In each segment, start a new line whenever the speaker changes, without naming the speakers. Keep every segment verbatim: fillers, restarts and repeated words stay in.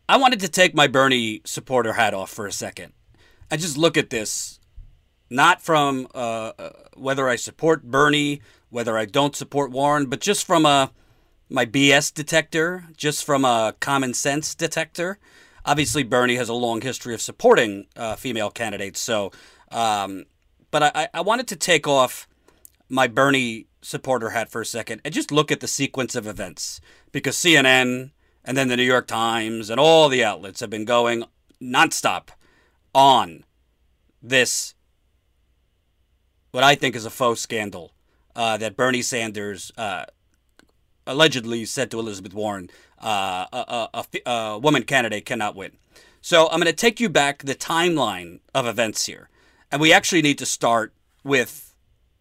I wanted to take my Bernie supporter hat off for a second and just look at this, not from uh, whether I support Bernie, whether I don't support Warren, but just from a my B S detector, just from a common sense detector. Obviously, Bernie has a long history of supporting uh, female candidates. So, um, but I, I wanted to take off my Bernie supporter hat for a second and just look at the sequence of events, because C N N and then the New York Times and all the outlets have been going nonstop on this, what I think is a faux scandal uh, that Bernie Sanders uh, allegedly said to Elizabeth Warren, uh, a, a, a, a woman candidate cannot win. So I'm going to take you back the timeline of events here. And we actually need to start with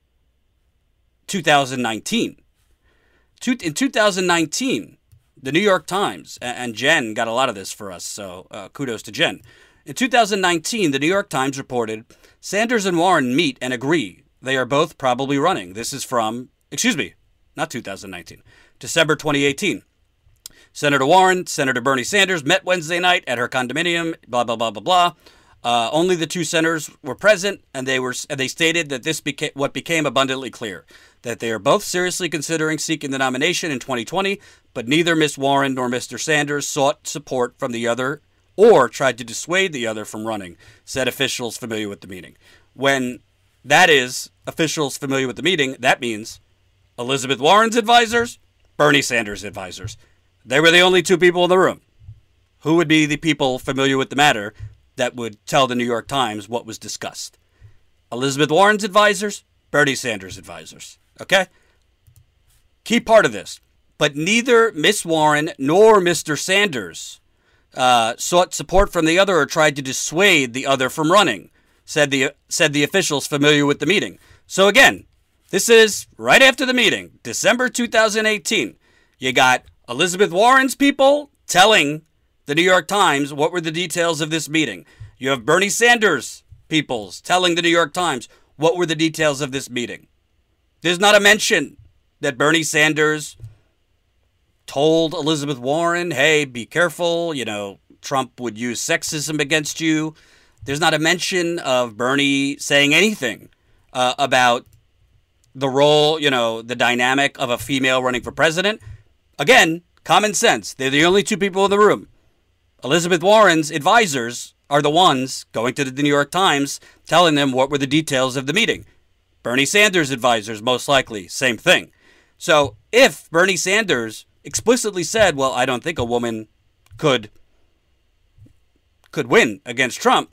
two thousand nineteen. In two thousand nineteen, the New York Times, and Jen got a lot of this for us, so uh, kudos to Jen. In two thousand nineteen, the New York Times reported, Sanders and Warren meet and agree they are both probably running. This is from, excuse me, not two thousand nineteen, December twenty eighteen. Senator Warren, Senator Bernie Sanders met Wednesday night at her condominium, blah, blah, blah, blah, blah. Uh, only the two senators were present, and they were and they stated that this became what became abundantly clear, that they are both seriously considering seeking the nomination in twenty twenty, but neither Miss Warren nor Mister Sanders sought support from the other or tried to dissuade the other from running, said officials familiar with the meeting. When that is officials familiar with the meeting, that means Elizabeth Warren's advisors, Bernie Sanders' advisors. They were the only two people in the room. Who would be the people familiar with the matter that would tell the New York Times what was discussed? Elizabeth Warren's advisors, Bernie Sanders' advisors. Okay? Key part of this. But neither Miss Warren nor Mister Sanders uh, sought support from the other or tried to dissuade the other from running, said the said the officials familiar with the meeting. So again, this is right after the meeting, December two thousand eighteen. You got Elizabeth Warren's people telling the New York Times what were the details of this meeting. You have Bernie Sanders' peoples telling the New York Times what were the details of this meeting. There's not a mention that Bernie Sanders told Elizabeth Warren, hey, be careful, you know, Trump would use sexism against you. There's not a mention of Bernie saying anything uh, about the role, you know, the dynamic of a female running for president. Again, common sense. They're the only two people in the room. Elizabeth Warren's advisors are the ones going to the New York Times telling them what were the details of the meeting. Bernie Sanders' advisors, most likely, same thing. So if Bernie Sanders explicitly said, well, I don't think a woman could could win against Trump,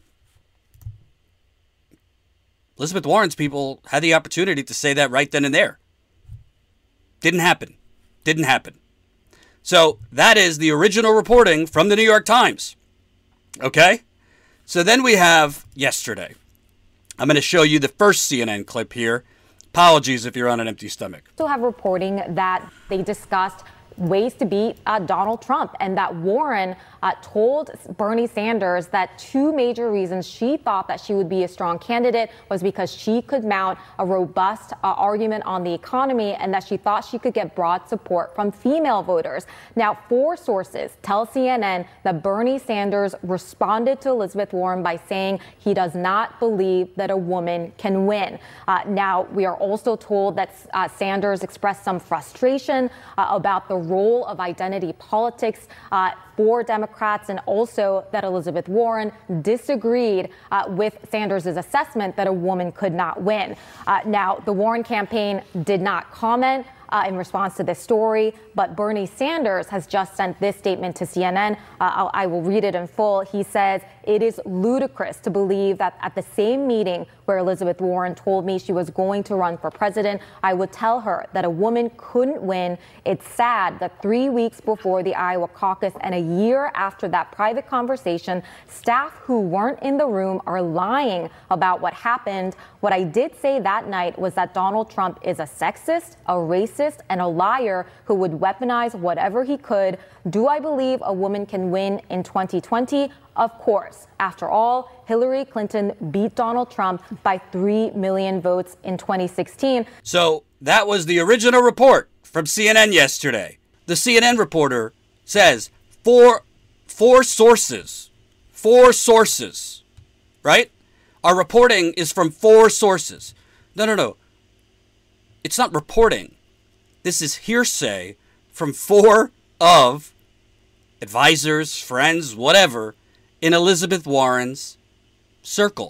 Elizabeth Warren's people had the opportunity to say that right then and there. Didn't happen. Didn't happen. So that is the original reporting from the New York Times. Okay? So then we have yesterday. I'm going to show you the first C N N clip here. Apologies if you're on an empty stomach.
Still have reporting that they discussed ways to beat uh, Donald Trump, and that Warren uh, told Bernie Sanders that two major reasons she thought that she would be a strong candidate was because she could mount a robust uh, argument on the economy, and that she thought she could get broad support from female voters. Now, four sources tell C N N that Bernie Sanders responded to Elizabeth Warren by saying he does not believe that a woman can win. Uh, now, we are also told that uh, Sanders expressed some frustration uh, about the role of identity politics uh, for Democrats, and also that Elizabeth Warren disagreed uh, with Sanders' assessment that a woman could not win. Uh, now, the Warren campaign did not comment Uh, in response to this story, but Bernie Sanders has just sent this statement to C N N. Uh, I'll, I will read it in full. He says, it is ludicrous to believe that at the same meeting where Elizabeth Warren told me she was going to run for president, I would tell her that a woman couldn't win. It's sad that three weeks before the Iowa caucus and a year after that private conversation, staff who weren't in the room are lying about what happened. What I did say that night was that Donald Trump is a sexist, a racist, and a liar who would weaponize whatever he could. Do I believe a woman can win in twenty twenty? Of course. After all, Hillary Clinton beat Donald Trump by three million votes in twenty sixteen.
So that was the original report from C N N yesterday. The C N N reporter says four four sources, four sources, right? Our reporting is from four sources. No, no, no. It's not reporting. This is hearsay from four of advisors, friends, whatever, in Elizabeth Warren's circle.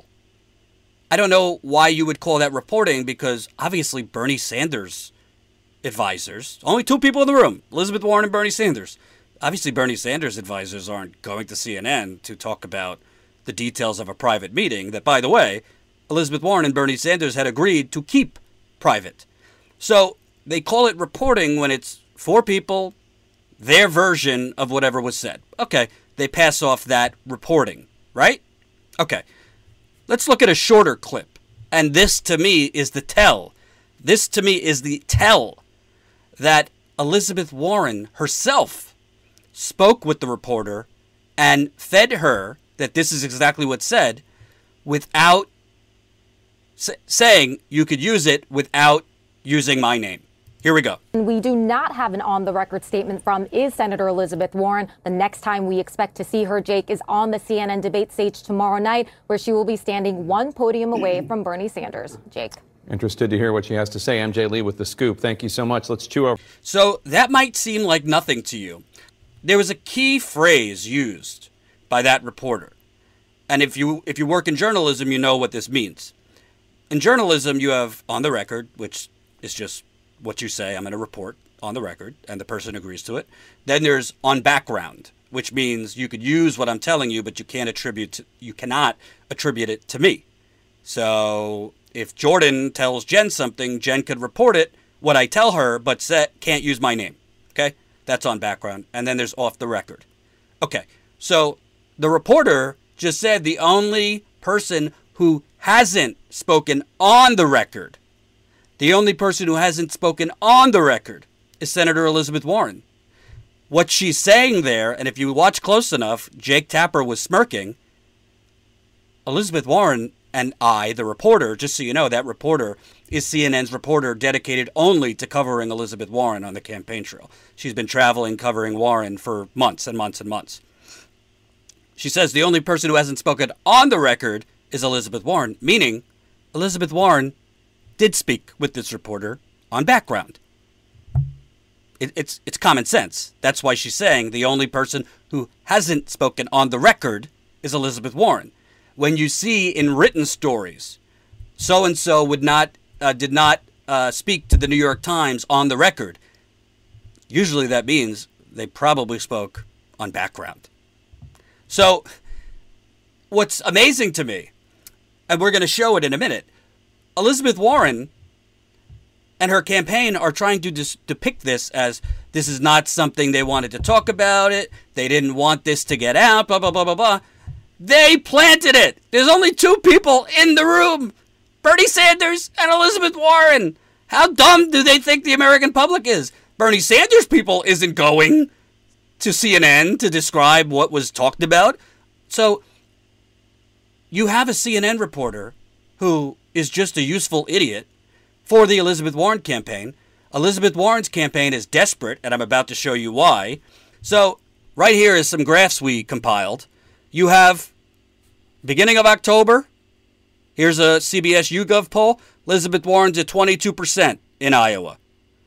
I don't know why you would call that reporting, because obviously Bernie Sanders' advisors, only two people in the room, Elizabeth Warren and Bernie Sanders. Obviously Bernie Sanders' advisors aren't going to C N N to talk about the details of a private meeting that, by the way, Elizabeth Warren and Bernie Sanders had agreed to keep private. So they call it reporting when it's four people, their version of whatever was said. Okay, they pass off that reporting, right? Okay, let's look at a shorter clip. And this, to me, is the tell. This, to me, is the tell that Elizabeth Warren herself spoke with the reporter and fed her that this is exactly what's said without say, saying you could use it without using my name. Here we go.
We do not have an on-the-record statement from is Senator Elizabeth Warren. The next time we expect to see her, Jake, is on the C N N debate stage tomorrow night, where she will be standing one podium away from Bernie Sanders. Jake.
Interested to hear what she has to say. M J Lee with The Scoop. Thank you so much. Let's chew over.
So that might seem like nothing to you. There was a key phrase used by that reporter. And if you if you work in journalism, you know what this means. In journalism, you have on the record, which is just what you say. I'm going to report on the record, and the person agrees to it. Then there's on background, which means you could use what I'm telling you, but you can't attribute to, you cannot attribute it to me. So if Jordan tells Jen something, Jen could report it, what I tell her, but say, can't use my name. Okay? That's on background. And then there's off the record. Okay. So the reporter just said the only person who hasn't spoken on the record, the only person who hasn't spoken on the record is Senator Elizabeth Warren. What she's saying there, and if you watch close enough, Jake Tapper was smirking. Elizabeth Warren and I, the reporter, just so you know, that reporter is C N N's reporter dedicated only to covering Elizabeth Warren on the campaign trail. She's been traveling covering Warren for months and months and months. She says the only person who hasn't spoken on the record is Elizabeth Warren, meaning Elizabeth Warren did speak with this reporter on background. It, it's it's common sense. That's why she's saying the only person who hasn't spoken on the record is Elizabeth Warren. When you see in written stories, so-and-so would not uh, did not uh, speak to the New York Times on the record, usually that means they probably spoke on background. So what's amazing to me, and we're going to show it in a minute, Elizabeth Warren and her campaign are trying to dis- depict this as this is not something they wanted to talk about it. They didn't want this to get out, blah, blah, blah, blah, blah. They planted it. There's only two people in the room, Bernie Sanders and Elizabeth Warren. How dumb do they think the American public is? Bernie Sanders' people isn't going to C N N to describe what was talked about. So you have a C N N reporter who is just a useful idiot for the Elizabeth Warren campaign. Elizabeth Warren's campaign is desperate, and I'm about to show you why. So right here is some graphs we compiled. You have beginning of October. Here's a C B S YouGov poll. Elizabeth Warren's at twenty-two percent in Iowa.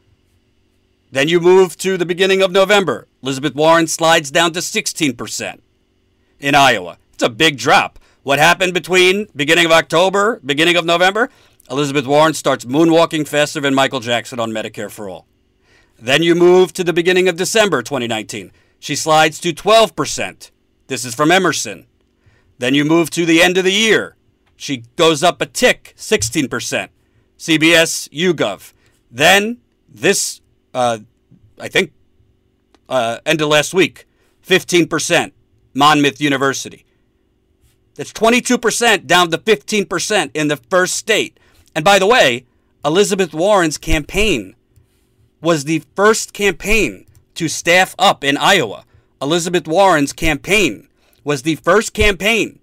Then you move to the beginning of November. Elizabeth Warren slides down to sixteen percent in Iowa. It's a big drop. What happened between beginning of October, beginning of November? Elizabeth Warren starts moonwalking faster than Michael Jackson on Medicare for All. Then you move to the beginning of December twenty nineteen. She slides to twelve percent. This is from Emerson. Then you move to the end of the year. She goes up a tick, sixteen percent. C B S YouGov. Then this, uh, I think, uh, end of last week, fifteen percent. Monmouth University. That's twenty-two percent down to fifteen percent in the first state. And by the way, Elizabeth Warren's campaign was the first campaign to staff up in Iowa. Elizabeth Warren's campaign was the first campaign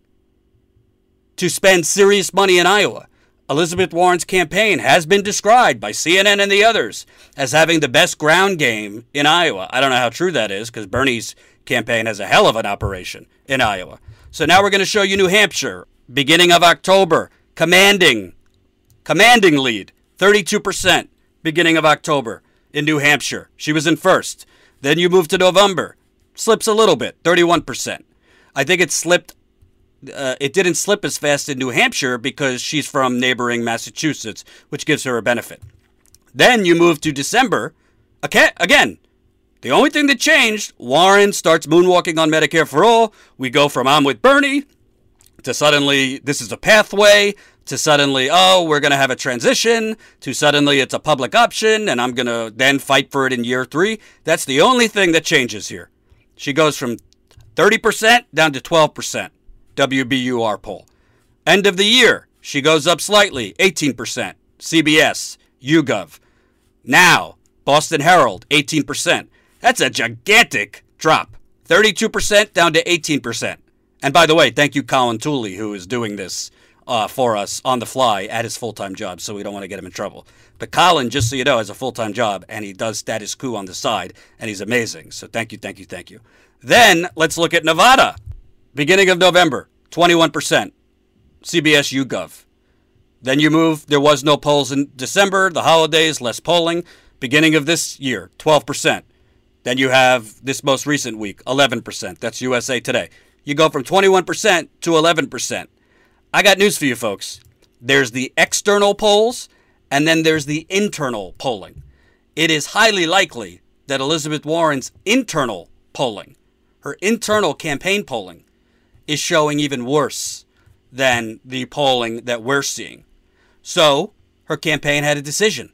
to spend serious money in Iowa. Elizabeth Warren's campaign has been described by C N N and the others as having the best ground game in Iowa. I don't know how true that is because Bernie's campaign has a hell of an operation in Iowa. So now we're going to show you New Hampshire, beginning of October, commanding, commanding lead, thirty-two percent, beginning of October in New Hampshire. She was in first. Then you move to November, slips a little bit, thirty-one percent. I think it slipped, uh, it didn't slip as fast in New Hampshire because she's from neighboring Massachusetts, which gives her a benefit. Then you move to December, okay, again, the only thing that changed, Warren starts moonwalking on Medicare for all. We go from I'm with Bernie to suddenly this is a pathway to suddenly, oh, we're going to have a transition to suddenly it's a public option and I'm going to then fight for it in year three. That's the only thing that changes here. She goes from thirty percent down to twelve percent. W B U R poll. End of the year, she goes up slightly, eighteen percent. C B S, YouGov. Now, Boston Herald, eighteen percent. That's a gigantic drop. thirty-two percent down to eighteen percent. And by the way, thank you, Colin Tooley, who is doing this uh, for us on the fly at his full-time job, so we don't want to get him in trouble. But Colin, just so you know, has a full-time job, and he does status quo on the side, and he's amazing. So thank you, thank you, thank you. Then let's look at Nevada. Beginning of November, twenty-one percent. C B S YouGov. Then you move, there was no polls in December, the holidays, less polling. Beginning of this year, twelve percent. Then you have this most recent week, eleven percent. That's U S A Today. You go from twenty-one percent to eleven percent. I got news for you folks. There's the external polls, and then there's the internal polling. It is highly likely that Elizabeth Warren's internal polling, her internal campaign polling, is showing even worse than the polling that we're seeing. So, her campaign had a decision.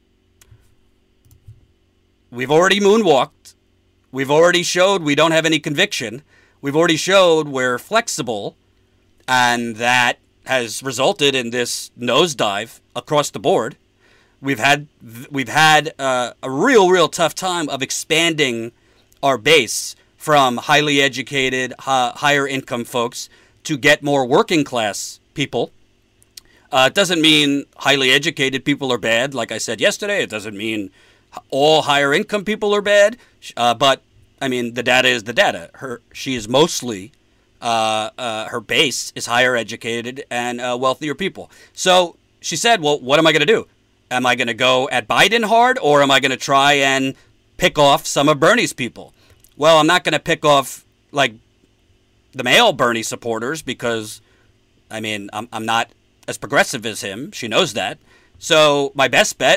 We've already moonwalked. We've already showed we don't have any conviction. We've already showed we're flexible, and that has resulted in this nosedive across the board. We've had we've had uh, a real, real tough time of expanding our base from highly educated, uh, higher income folks to get more working class people. Uh, it doesn't mean highly educated people are bad, like I said yesterday. It doesn't mean all higher income people are bad. Uh, but, I mean, the data is the data. Her, she is mostly, uh, uh, her base is higher educated and uh, wealthier people. So she said, well, what am I going to do? Am I going to go at Biden hard, or am I going to try and pick off some of Bernie's people? Well, I'm not going to pick off, like, the male Bernie supporters because, I mean, I'm, I'm not as progressive as him. She knows that. So my best bet,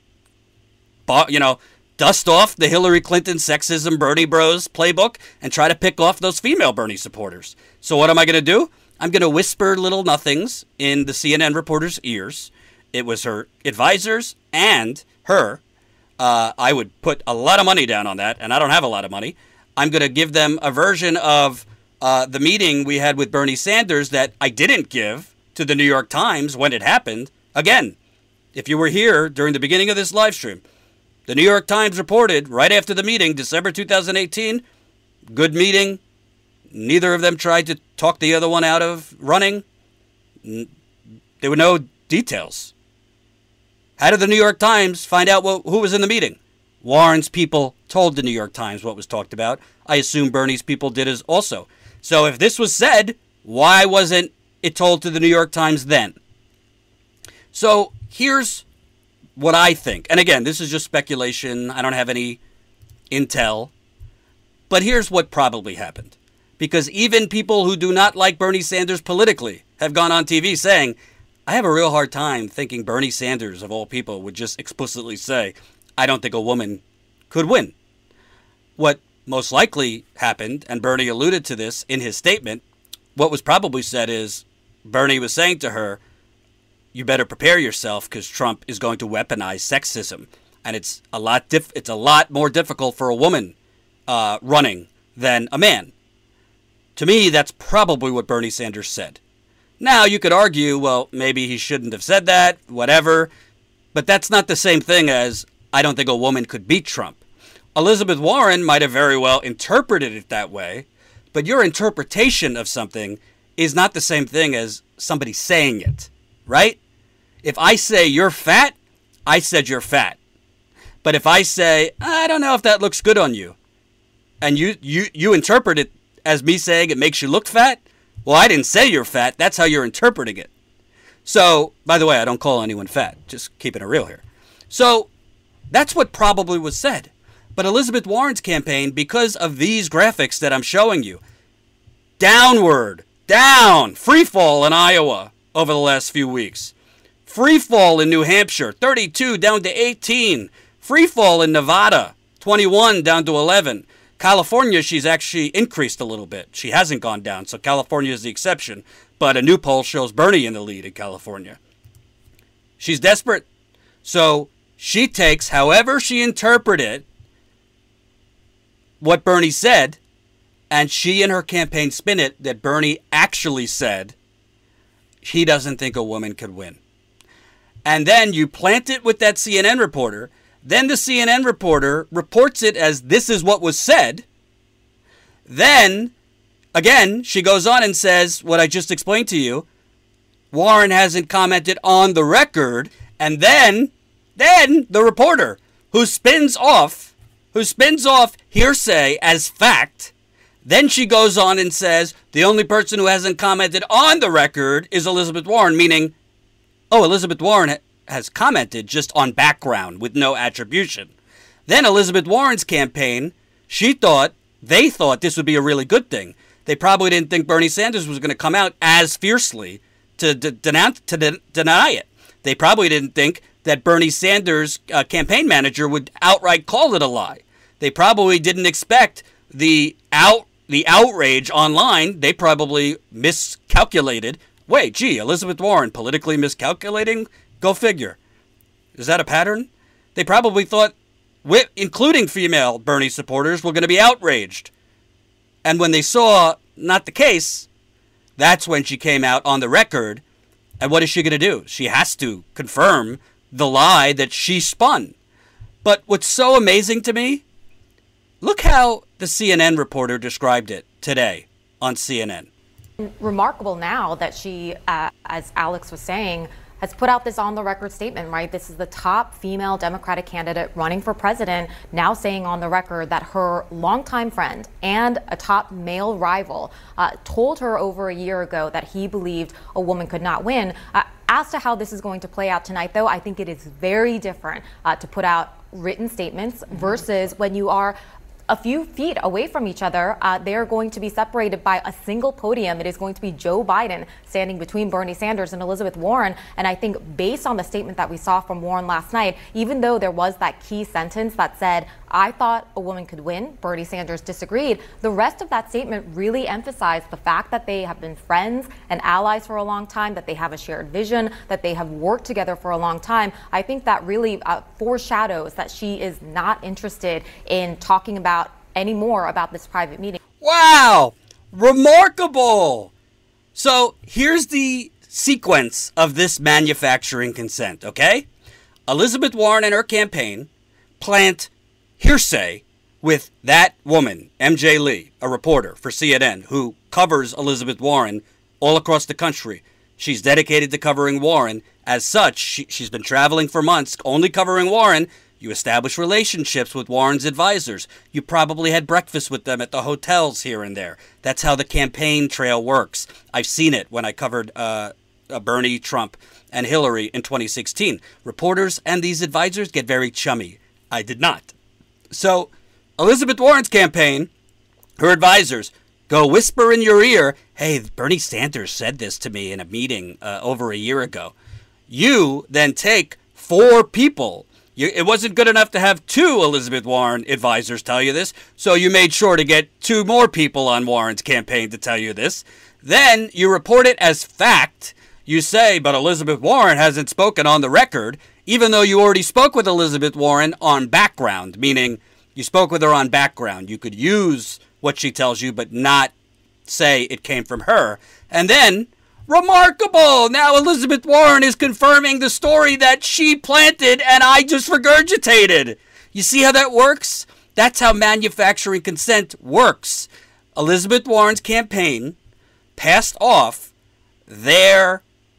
you know, dust off the Hillary Clinton sexism Bernie Bros playbook and try to pick off those female Bernie supporters. So what am I going to do? I'm going to whisper little nothings in the C N N reporter's ears. It was her advisors and her. Uh, I would put a lot of money down on that, and I don't have a lot of money. I'm going to give them a version of uh, the meeting we had with Bernie Sanders that I didn't give to the New York Times when it happened. Again, if you were here during the beginning of this live stream, the New York Times reported right after the meeting, December two thousand eighteen, good meeting. Neither of them tried to talk the other one out of running. There were no details. How did the New York Times find out what, who was in the meeting? Warren's people told the New York Times what was talked about. I assume Bernie's people did as also. So if this was said, why wasn't it told to the New York Times then? So here's what I think. And again, this is just speculation. I don't have any intel. But here's what probably happened. Because even people who do not like Bernie Sanders politically have gone on T V saying, I have a real hard time thinking Bernie Sanders, of all people, would just explicitly say, I don't think a woman could win. What most likely happened, and Bernie alluded to this in his statement, what was probably said is, Bernie was saying to her, you better prepare yourself because Trump is going to weaponize sexism. And it's a lot diff- it's a lot more difficult for a woman uh, running than a man. To me, that's probably what Bernie Sanders said. Now, you could argue, well, maybe he shouldn't have said that, whatever. But that's not the same thing as, I don't think a woman could beat Trump. Elizabeth Warren might have very well interpreted it that way, but your interpretation of something is not the same thing as somebody saying it, right? If I say you're fat, I said you're fat. But if I say, I don't know if that looks good on you, and you, you, you interpret it as me saying it makes you look fat. Well, I didn't say you're fat. That's how you're interpreting it. So, by the way, I don't call anyone fat. Just keeping it real here. So, that's what probably was said. But Elizabeth Warren's campaign, because of these graphics that I'm showing you, downward, down, free fall in Iowa over the last few weeks. Free fall in New Hampshire, thirty-two down to eighteen. Free fall in Nevada, twenty-one down to eleven. California, she's actually increased a little bit. She hasn't gone down, so California is the exception. But a new poll shows Bernie in the lead in California. She's desperate. So she takes, however she interpreted what Bernie said, and she and her campaign spin it that Bernie actually said he doesn't think a woman could win. And then you plant it with that C N N reporter. Then the C N N reporter reports it as this is what was said. Then, again, she goes on and says what I just explained to you. Warren hasn't commented on the record. And then, then the reporter who spins off, who spins off hearsay as fact. Then she goes on and says the only person who hasn't commented on the record is Elizabeth Warren, meaning, oh, Elizabeth Warren ha- has commented just on background with no attribution. Then Elizabeth Warren's campaign, she thought, they thought this would be a really good thing. They probably didn't think Bernie Sanders was going to come out as fiercely to, de- denounce, to de- deny it. They probably didn't think that Bernie Sanders' uh, campaign manager would outright call it a lie. They probably didn't expect the out the outrage online. They probably miscalculated. Wait, gee, Elizabeth Warren politically miscalculating? Go figure. Is that a pattern? They probably thought, including female Bernie supporters, were going to be outraged. And when they saw not the case, that's when she came out on the record. And what is she going to do? She has to confirm the lie that she spun. But what's so amazing to me, look how the C N N reporter described it today on C N N.
Remarkable now that she, uh, as Alex was saying, has put out this on-the-record statement, right? This is the top female Democratic candidate running for president, now saying on the record that her longtime friend and a top male rival uh, told her over a year ago that he believed a woman could not win. Uh, as to how this is going to play out tonight, though, I think it is very different uh, to put out written statements versus when you are a few feet away from each other. Uh, they're going to be separated by a single podium. It is going to be Joe Biden standing between Bernie Sanders and Elizabeth Warren. And I think based on the statement that we saw from Warren last night, even though there was that key sentence that said, I thought a woman could win, Bernie Sanders disagreed, the rest of that statement really emphasized the fact that they have been friends and allies for a long time, that they have a shared vision, that they have worked together for a long time. I think that really uh, foreshadows that she is not interested in talking about any more about this private meeting.
Wow! Remarkable! So here's the sequence of this manufacturing consent, okay? Elizabeth Warren and her campaign plant hearsay with that woman, M J Lee, a reporter for C N N, who covers Elizabeth Warren all across the country. She's dedicated to covering Warren. As such, she, she's been traveling for months, only covering Warren. You establish relationships with Warren's advisors. You probably had breakfast with them at the hotels here and there. That's how the campaign trail works. I've seen it when I covered uh, uh, Bernie, Trump, and Hillary in twenty sixteen. Reporters and these advisors get very chummy. I did not. So Elizabeth Warren's campaign, her advisors, go whisper in your ear, hey, Bernie Sanders said this to me in a meeting uh, over a year ago. You then take four people. You, it wasn't good enough to have two Elizabeth Warren advisors tell you this, so you made sure to get two more people on Warren's campaign to tell you this. Then you report it as fact. You say, but Elizabeth Warren hasn't spoken on the record, even though you already spoke with Elizabeth Warren on background, meaning you spoke with her on background. You could use what she tells you, but not say it came from her. And then, remarkable! Now Elizabeth Warren is confirming the story that she planted and I just regurgitated. You see how that works? That's how manufacturing consent works. Elizabeth Warren's campaign passed off their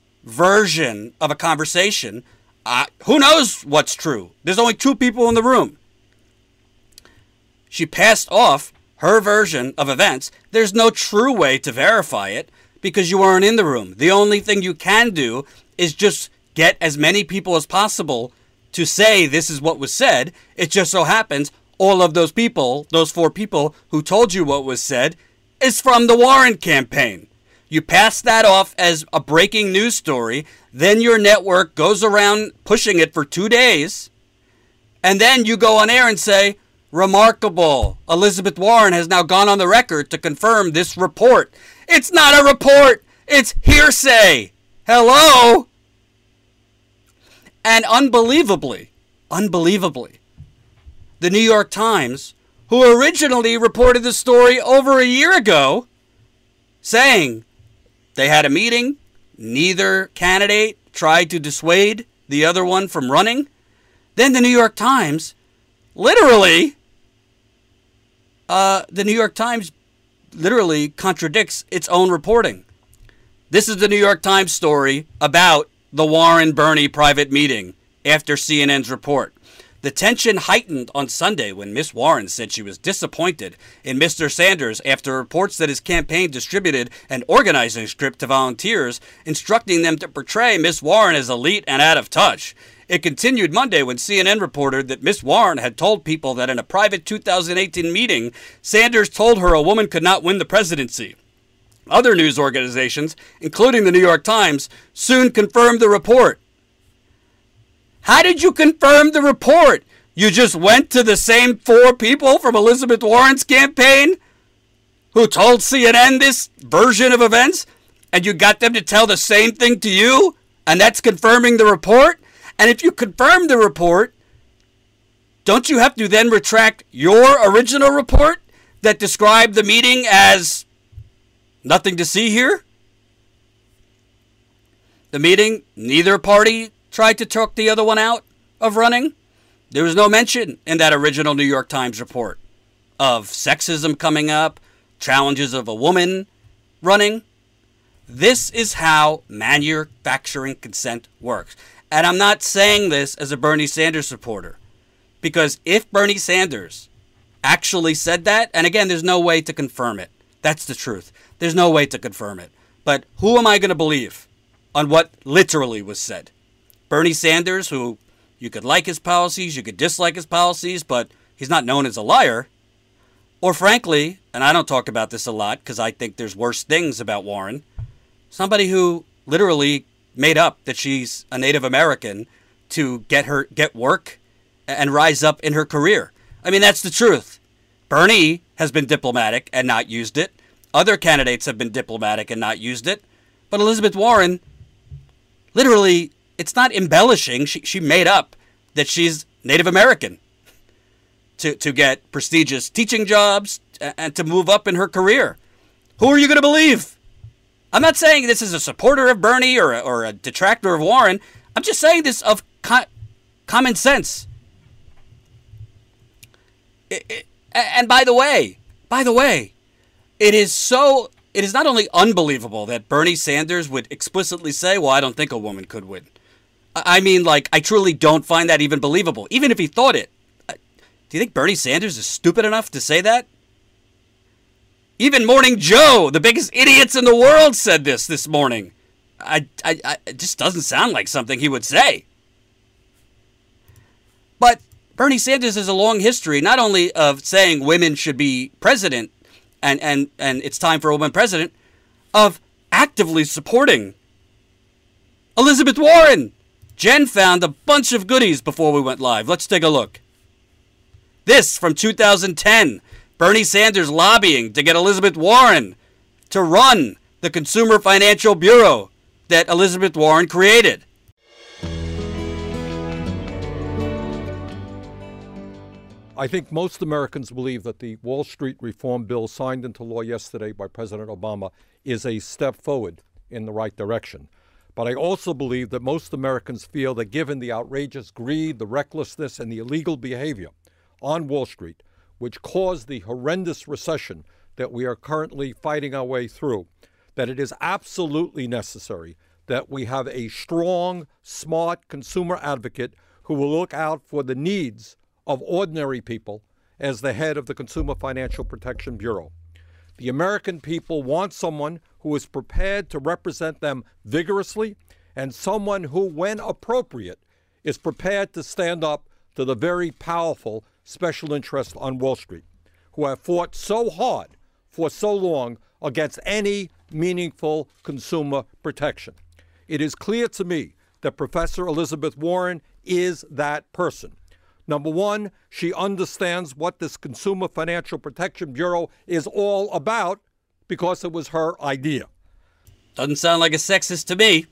version of a conversation. Uh, who knows what's true? There's only two people in the room. She passed off her version of events. There's no true way to verify it because you weren't in the room. The only thing you can do is just get as many people as possible to say this is what was said. It just so happens all of those people, those four people who told you what was said, is from the Warren campaign. You pass that off as a breaking news story, then your network goes around pushing it for two days, and then you go on air and say, remarkable, Elizabeth Warren has now gone on the record to confirm this report. It's not a report, it's hearsay. Hello? And unbelievably, unbelievably, the New York Times, who originally reported the story over a year ago, saying they had a meeting, neither candidate tried to dissuade the other one from running. Then the New York Times, literally, uh, the New York Times literally contradicts its own reporting. This is the New York Times story about the Warren-Bernie private meeting after C N N's report. The tension heightened on Sunday when Miss Warren said she was disappointed in Mister Sanders after reports that his campaign distributed an organizing script to volunteers, instructing them to portray Miss Warren as elite and out of touch. It continued Monday when C N N reported that Miss Warren had told people that in a private two thousand eighteen meeting, Sanders told her a woman could not win the presidency. Other news organizations, including the New York Times, soon confirmed the report. How did you confirm the report? You just went to the same four people from Elizabeth Warren's campaign who told C N N this version of events, and you got them to tell the same thing to you, and that's confirming the report? And if you confirm the report, don't you have to then retract your original report that described the meeting as nothing to see here? The meeting, neither party tried to talk the other one out of running. There was no mention in that original New York Times report of sexism coming up, challenges of a woman running. This is how manufacturing consent works. And I'm not saying this as a Bernie Sanders supporter, because if Bernie Sanders actually said that, and again, there's no way to confirm it. That's the truth. There's no way to confirm it. But who am I going to believe on what literally was said? Bernie Sanders, who you could like his policies, you could dislike his policies, but he's not known as a liar. Or frankly, and I don't talk about this a lot because I think there's worse things about Warren, somebody who literally made up that she's a Native American to get her get work and rise up in her career. I mean, that's the truth. Bernie has been diplomatic and not used it. Other candidates have been diplomatic and not used it. But Elizabeth Warren, literally, it's not embellishing. She she made up that she's Native American to, to get prestigious teaching jobs and to move up in her career. Who are you going to believe? I'm not saying this is a supporter of Bernie or a, or a detractor of Warren. I'm just saying this of co- common sense. It, it, and by the way, by the way, it is so, it is not only unbelievable that Bernie Sanders would explicitly say, well, I don't think a woman could win. I mean, like, I truly don't find that even believable, even if he thought it. Do you think Bernie Sanders is stupid enough to say that? Even Morning Joe, the biggest idiots in the world, said this this morning. I, I, I, it just doesn't sound like something he would say. But Bernie Sanders has a long history, not only of saying women should be president and, and, and it's time for a woman president, of actively supporting Elizabeth Warren. Jen found a bunch of goodies before we went live. Let's take a look. This from two thousand ten. Bernie Sanders lobbying to get Elizabeth Warren to run the Consumer Financial Bureau that Elizabeth Warren created.
I think most Americans believe that the Wall Street reform bill signed into law yesterday by President Obama is a step forward in the right direction. But I also believe that most Americans feel that given the outrageous greed, the recklessness, and the illegal behavior on Wall Street, which caused the horrendous recession that we are currently fighting our way through, that it is absolutely necessary that we have a strong, smart consumer advocate who will look out for the needs of ordinary people as the head of the Consumer Financial Protection Bureau. The American people want someone who is prepared to represent them vigorously and someone who, when appropriate, is prepared to stand up to the very powerful special interests on Wall Street, who have fought so hard for so long against any meaningful consumer protection. It is clear to me that Professor Elizabeth Warren is that person. Number one, she understands what this Consumer Financial Protection Bureau is all about because it was her idea.
Doesn't sound like a sexist to me.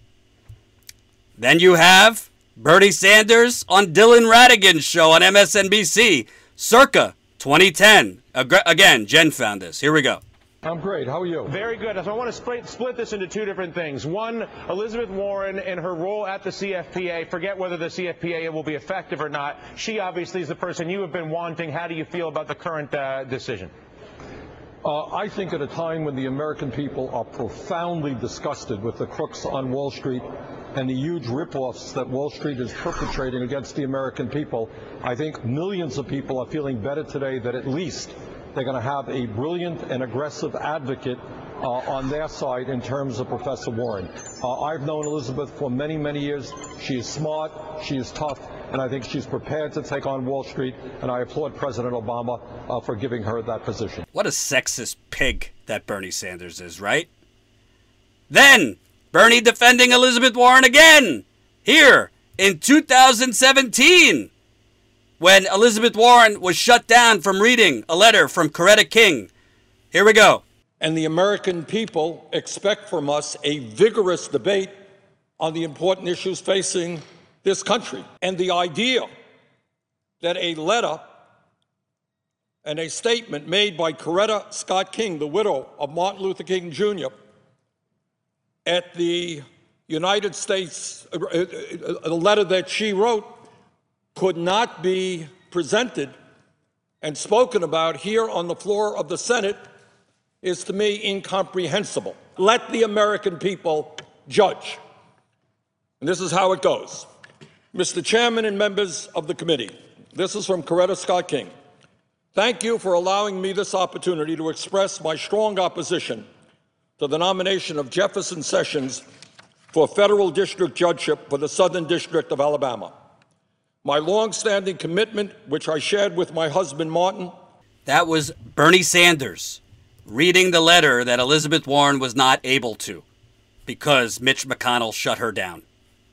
Then you have Bernie Sanders on Dylan Ratigan's show on M S N B C, circa twenty ten. Again, Jen found this. Here we go.
I'm great. How are you?
Very good. So I want to split, split this into two different things. One, Elizabeth Warren and her role at the C F P A. Forget whether the C F P A will be effective or not. She obviously is the person you have been wanting. How do you feel about the current uh, decision?
Uh, I think at a time when the American people are profoundly disgusted with the crooks on Wall Street and the huge ripoffs that Wall Street is perpetrating against the American people, I think millions of people are feeling better today that at least they're going to have a brilliant and aggressive advocate uh, on their side in terms of Professor Warren. Uh, I've known Elizabeth for many, many years. She is smart, she is tough, and I think she's prepared to take on Wall Street, and I applaud President Obama uh, for giving her that position.
What a sexist pig that Bernie Sanders is, right? Then, Bernie defending Elizabeth Warren again, here in two thousand seventeen. When Elizabeth Warren was shut down from reading a letter from Coretta King. Here we go.
And the American people expect from us a vigorous debate on the important issues facing this country. And the idea that a letter and a statement made by Coretta Scott King, the widow of Martin Luther King Junior, at the United States, a letter that she wrote, could not be presented and spoken about here on the floor of the Senate is to me incomprehensible. Let the American people judge. And this is how it goes. Mister Chairman and members of the committee, this is from Coretta Scott King. Thank you for allowing me this opportunity to express my strong opposition to the nomination of Jefferson Sessions for federal district judgeship for the Southern District of Alabama. My long-standing commitment, which I shared with my husband, Martin.
That was Bernie Sanders reading the letter that Elizabeth Warren was not able to because Mitch McConnell shut her down.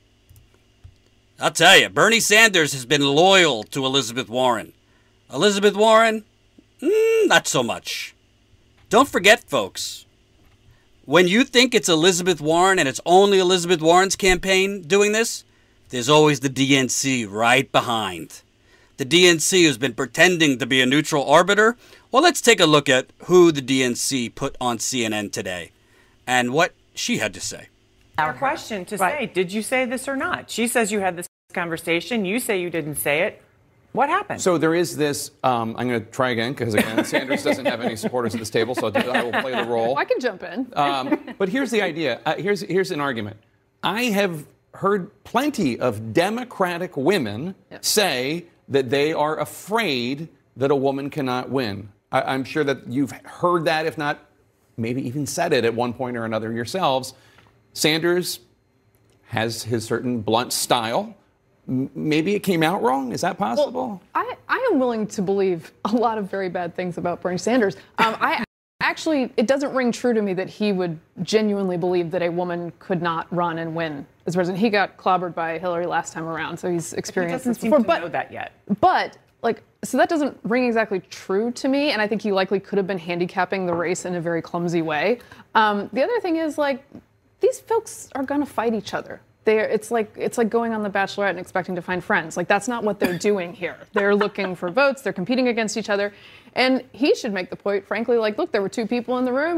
I'll tell you, Bernie Sanders has been loyal to Elizabeth Warren. Elizabeth Warren, mm, not so much. Don't forget, folks, when you think it's Elizabeth Warren and it's only Elizabeth Warren's campaign doing this, there's always the D N C right behind. The D N C has been pretending to be a neutral arbiter. Well, let's take a look at who the D N C put on C N N today and what she had to say.
Our question to right. say, did you say this or not? She says you had this conversation. You say you didn't say it. What happened?
So there is this, um, I'm going to try again, because again, Sanders doesn't have any supporters at this table, so I will play the role.
I can jump in.
um, but here's the idea. Uh, here's, here's an argument. I have heard plenty of Democratic women yep. say that they are afraid that a woman cannot win. I, I'm sure that you've heard that, if not maybe even said it at one point or another yourselves. Sanders has his certain blunt style. M- maybe it came out wrong. Is that possible?
Well, I, I am willing to believe a lot of very bad things about Bernie Sanders. Um, I actually, it doesn't ring true to me that he would genuinely believe that a woman could not run and win as president. He got clobbered by Hillary last time around, so he's experienced
he doesn't
this before.
Seem to
but,
know that yet.
But, like, so that doesn't ring exactly true to me, and I think he likely could have been handicapping the race in a very clumsy way. Um, the other thing is, like, these folks are going to fight each other. They're, it's like it's like going on The Bachelorette and expecting to find friends. Like, that's not what they're doing here. They're looking for votes. They're competing against each other. And he should make the point, frankly, like, look, there were two people in the room, and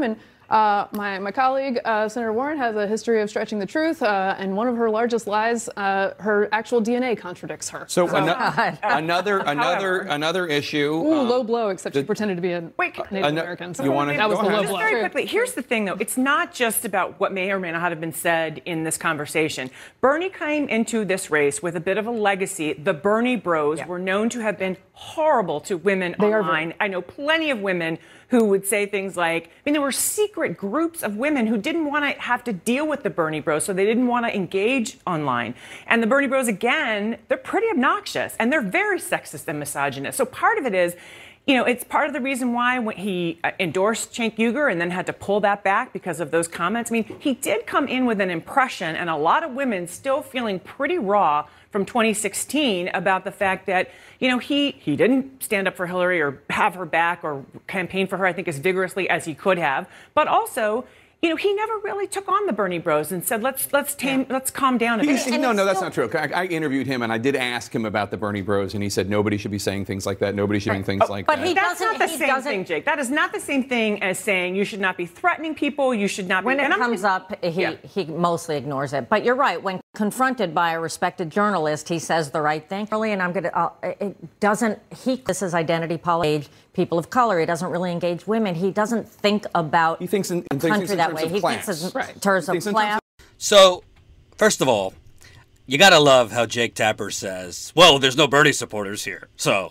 Uh, my, my colleague, uh, Senator Warren, has a history of stretching the truth, uh, and one of her largest lies, uh, her actual D N A contradicts her.
So,
So-
ano- another another
However.
another issue.
Ooh,
um,
low blow, except she
the-
pretended to be a
Wait,
Native
ano-
American. So
you wanna-
that was
go
the low
ahead.
blow.
Just very quickly, here's the thing, though. It's not just about what may or may not have been said in this conversation. Bernie came into this race with a bit of a legacy. The Bernie Bros were known to have been horrible to women
They are
online. I know plenty of women who would say things like, I mean, there were secret groups of women who didn't want to have to deal with the Bernie Bros, so they didn't want to engage online. And the Bernie Bros, again, they're pretty obnoxious, and they're very sexist and misogynist. So part of it is, you know, it's part of the reason why when he uh, endorsed Cenk Uygur and then had to pull that back because of those comments. I mean, he did come in with an impression, and a lot of women still feeling pretty raw from twenty sixteen about the fact that, you know, he, he didn't stand up for Hillary or have her back or campaign for her, I think, as vigorously as he could have. But also, you know, he never really took on the Bernie Bros and said, let's let's tame, yeah. let's calm down a bit.
He's- no, no, that's not true. I, I interviewed him, and I did ask him about the Bernie Bros, and he said nobody should be saying things like that. Nobody should be doing things like
but
that.
he
That's
doesn't-
not the
he
same
doesn't-
thing, Jake. That is not the same thing as saying you should not be threatening people. You should not be.
When it
and I'm-
comes up, he,
Yeah.
he mostly ignores it. But you're right. When confronted by a respected journalist, he says the right thing. Really, and I'm going to. Uh, it doesn't. He. This is identity politics. People of color. He doesn't really engage women. He doesn't think about
He thinks in,
the
thinks
country
in
that
terms
way.
of
He
class.
thinks in
Right.
terms
He thinks
of
in
class.
So, first of all, you gotta love how Jake Tapper says, well, there's no Bernie supporters here. So,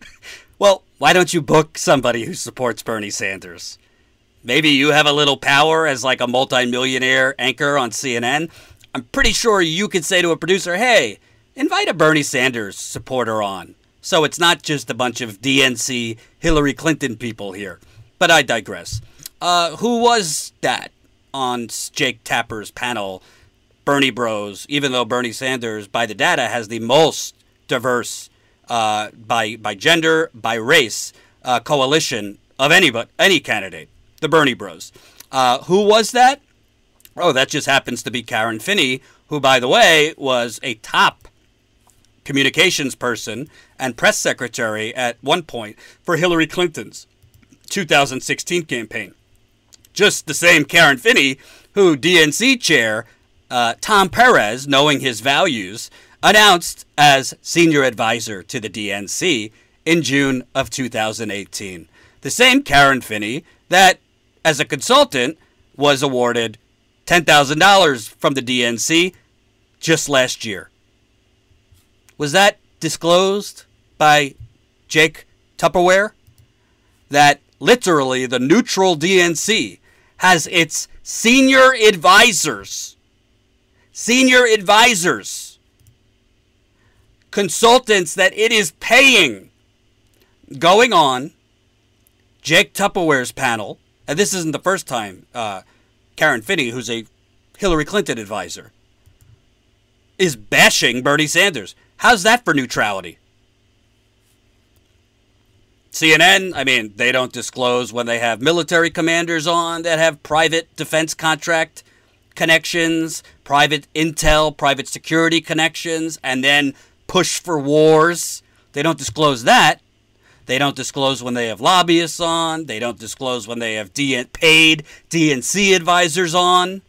well, why don't you book somebody who supports Bernie Sanders? Maybe you have a little power as like a multimillionaire anchor on C N N. I'm pretty sure you could say to a producer, hey, invite a Bernie Sanders supporter on. So it's not just a bunch of D N C Hillary Clinton people here. But I digress. Uh, who was that on Jake Tapper's panel? Bernie Bros, even though Bernie Sanders, by the data, has the most diverse uh, by by gender, by race, uh, coalition of any, but any candidate, the Bernie Bros. Uh, who was that? Oh, that just happens to be Karen Finney, who, by the way, was a top communications person and press secretary at one point for Hillary Clinton's two thousand sixteen campaign. Just the same Karen Finney, who D N C chair uh, Tom Perez, knowing his values, announced as senior advisor to the D N C in June of two thousand eighteen. The same Karen Finney that, as a consultant, was awarded ten thousand dollars from the D N C just last year. Was that disclosed by Jake Tupperware? That literally the neutral D N C has its senior advisors, senior advisors, consultants that it is paying, going on Jake Tupperware's panel. And this isn't the first time uh, Karen Finney, who's a Hillary Clinton advisor, is bashing Bernie Sanders. How's that for neutrality? C N N, I mean, they don't disclose when they have military commanders on that have private defense contract connections, private intel, private security connections, and then push for wars. They don't disclose that. They don't disclose when they have lobbyists on. They don't disclose when they have D- paid D N C advisors on.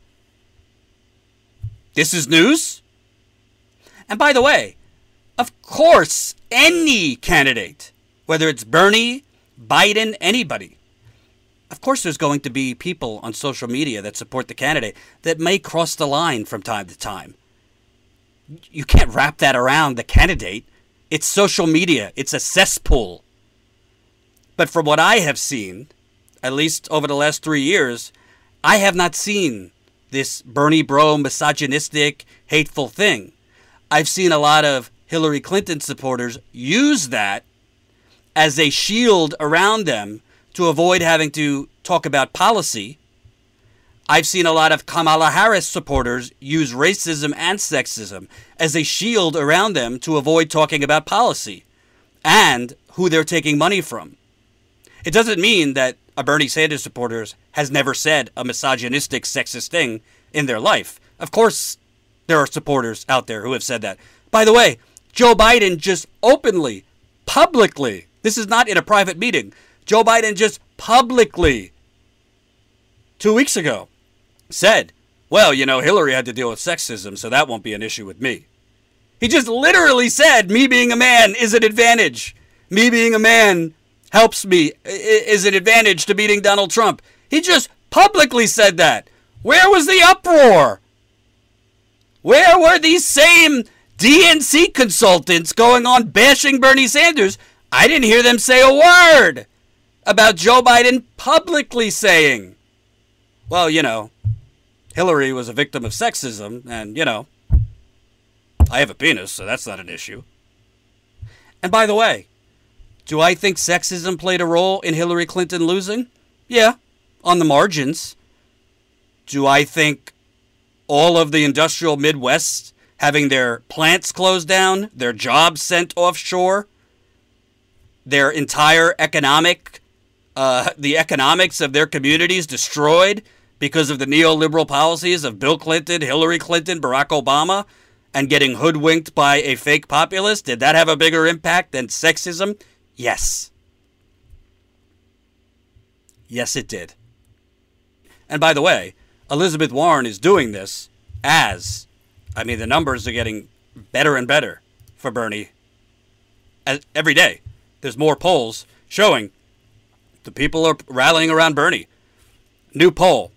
This is news. And by the way, of course, any candidate, whether it's Bernie, Biden, anybody, of course there's going to be people on social media that support the candidate that may cross the line from time to time. You can't wrap that around the candidate. It's social media. It's a cesspool. But from what I have seen, at least over the last three years, I have not seen this Bernie bro misogynistic, hateful thing. I've seen a lot of Hillary Clinton supporters use that as a shield around them to avoid having to talk about policy. I've seen a lot of Kamala Harris supporters use racism and sexism as a shield around them to avoid talking about policy and who they're taking money from. It doesn't mean that a Bernie Sanders supporter has never said a misogynistic, sexist thing in their life. Of course, there are supporters out there who have said that. By the way, Joe Biden just openly, publicly, this is not in a private meeting, Joe Biden just publicly two weeks ago, said, well, you know, Hillary had to deal with sexism, so that won't be an issue with me. He just literally said, me being a man is an advantage. Me being a man helps me, is an advantage to beating Donald Trump. He just publicly said that. Where was the uproar? Where were these same D N C consultants going on bashing Bernie Sanders? I didn't hear them say a word about Joe Biden publicly saying, well, you know, Hillary was a victim of sexism, and, you know, I have a penis, so that's not an issue. And by the way, do I think sexism played a role in Hillary Clinton losing? Yeah, on the margins. Do I think all of the industrial Midwest having their plants closed down, their jobs sent offshore, their entire economic, uh, the economics of their communities destroyed because of the neoliberal policies of Bill Clinton, Hillary Clinton, Barack Obama, and getting hoodwinked by a fake populist? Did that have a bigger impact than sexism? Yes. Yes, it did. And by the way, Elizabeth Warren is doing this as, I mean, the numbers are getting better and better for Bernie. As, every day, there's more polls showing the people are rallying around Bernie. New poll.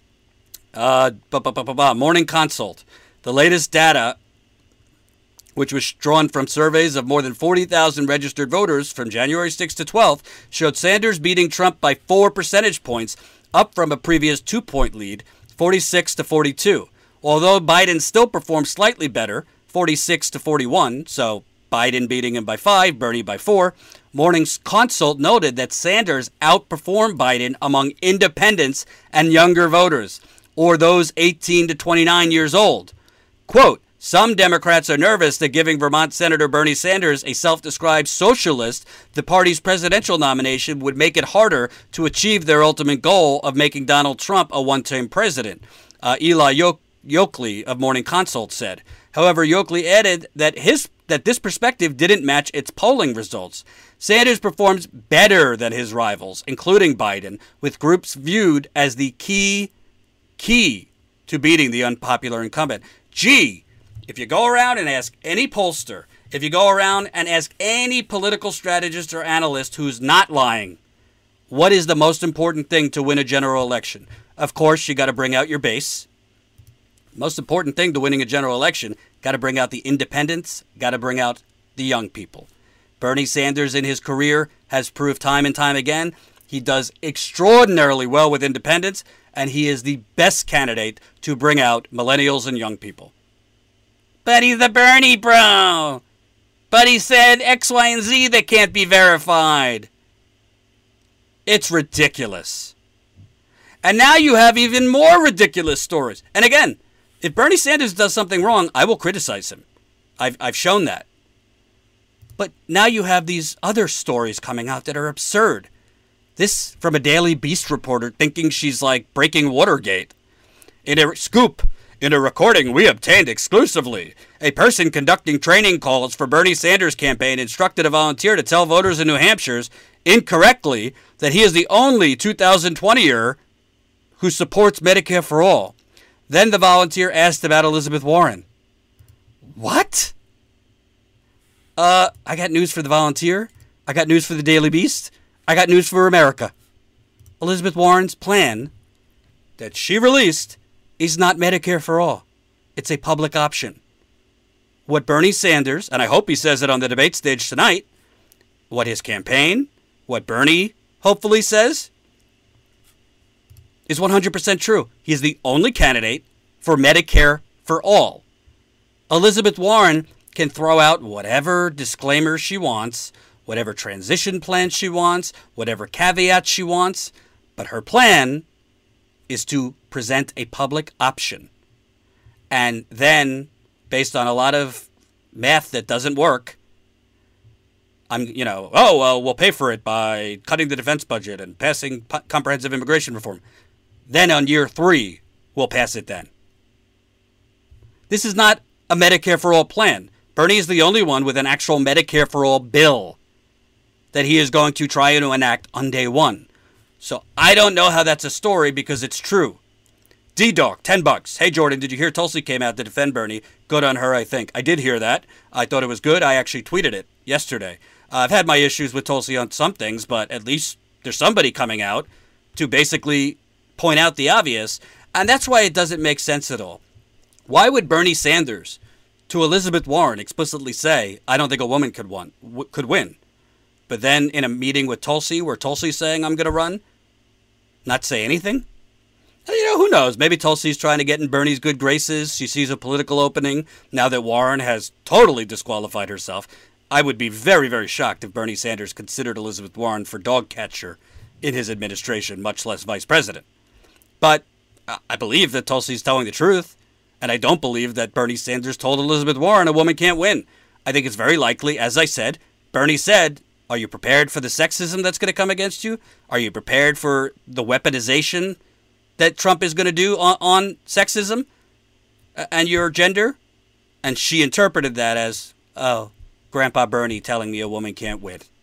Uh, bu- bu- bu- bu- bu- Morning Consult. The latest data, which was drawn from surveys of more than forty thousand registered voters from January sixth to twelfth, showed Sanders beating Trump by four percentage points, up from a previous two-point lead, forty-six to forty-two. Although Biden still performed slightly better, forty-six to forty-one, so Biden beating him by five, Bernie by four, Morning's Consult noted that Sanders outperformed Biden among independents and younger voters, or those eighteen to twenty-nine years old. Quote, some Democrats are nervous that giving Vermont Senator Bernie Sanders, a self-described socialist, the party's presidential nomination would make it harder to achieve their ultimate goal of making Donald Trump a one-term president, uh, Eli Yo- Yoakley of Morning Consult said. However, Yoakley added that his that this perspective didn't match its polling results. Sanders performs better than his rivals, including Biden, with groups viewed as the key, key to beating the unpopular incumbent. Gee, if you go around and ask any pollster, if you go around and ask any political strategist or analyst who's not lying, what is the most important thing to win a general election? Of course, you got to bring out your base. Most important thing to winning a general election, got to bring out the independents, got to bring out the young people. Bernie Sanders in his career has proved time and time again he does extraordinarily well with independents, and he is the best candidate to bring out millennials and young people. But he's the Bernie bro. But he said X, Y, and Z that can't be verified. It's ridiculous. And now you have even more ridiculous stories. And again, if Bernie Sanders does something wrong, I will criticize him. I've, I've shown that. But now you have these other stories coming out that are absurd. This from a Daily Beast reporter thinking she's like breaking Watergate. In a scoop, in a recording we obtained exclusively, a person conducting training calls for Bernie Sanders' campaign instructed a volunteer to tell voters in New Hampshire incorrectly that he is the only two thousand twenty-er who supports Medicare for all. Then the volunteer asked about Elizabeth Warren. What? Uh, I got news for the volunteer. I got news for the Daily Beast. I got news for America. Elizabeth Warren's plan that she released is not Medicare for all. It's a public option. What Bernie Sanders, and I hope he says it on the debate stage tonight, what his campaign, what Bernie hopefully says, is one hundred percent true. He is the only candidate for Medicare for all. Elizabeth Warren can throw out whatever disclaimers she wants, whatever transition plans she wants, whatever caveats she wants, but her plan is to present a public option. And then, based on a lot of math that doesn't work, I'm, you know, oh, well, we'll pay for it by cutting the defense budget and passing p- comprehensive immigration reform. Then on year three, we'll pass it then. This is not a Medicare for all plan. Bernie is the only one with an actual Medicare for all bill that he is going to try to enact on day one. So I don't know how that's a story because it's true. D-Dog, ten bucks. Hey, Jordan, did you hear Tulsi came out to defend Bernie? Good on her, I think. I did hear that. I thought it was good. I actually tweeted it yesterday. Uh, I've had my issues with Tulsi on some things, but at least there's somebody coming out to basically point out the obvious. And that's why it doesn't make sense at all. Why would Bernie Sanders, to Elizabeth Warren, explicitly say, I don't think a woman could, won, w- could win? But then in a meeting with Tulsi, where Tulsi's saying, I'm going to run, not say anything? You know, who knows? Maybe Tulsi's trying to get in Bernie's good graces. She sees a political opening now that Warren has totally disqualified herself. I would be very, very shocked if Bernie Sanders considered Elizabeth Warren for dog catcher in his administration, much less vice president. But I believe that Tulsi's telling the truth, and I don't believe that Bernie Sanders told Elizabeth Warren a woman can't win. I think it's very likely, as I said, Bernie said, are you prepared for the sexism that's going to come against you? Are you prepared for the weaponization that Trump is going to do on, on sexism and your gender? And she interpreted that as, oh, Grandpa Bernie telling me a woman can't win.